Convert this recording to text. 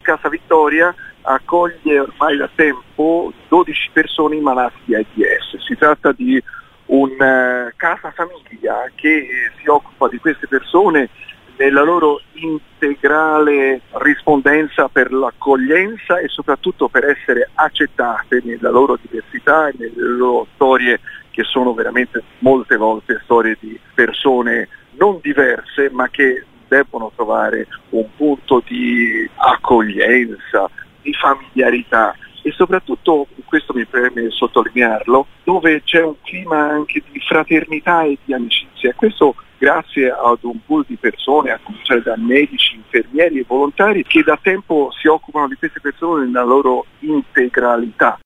Casa Vittoria accoglie ormai da tempo 12 persone malate di AIDS. Si tratta di un casa famiglia che si occupa di queste persone nella loro integrale rispondenza per l'accoglienza e soprattutto per essere accettate nella loro diversità e nelle loro storie, che sono veramente molte volte storie di persone non diverse ma che debbono trovare un punto di accoglienza, di familiarità e soprattutto, questo mi preme sottolinearlo, dove c'è un clima anche di fraternità e di amicizia. Questo grazie ad un pool di persone, a cominciare da medici, infermieri e volontari, che da tempo si occupano di queste persone nella loro integralità.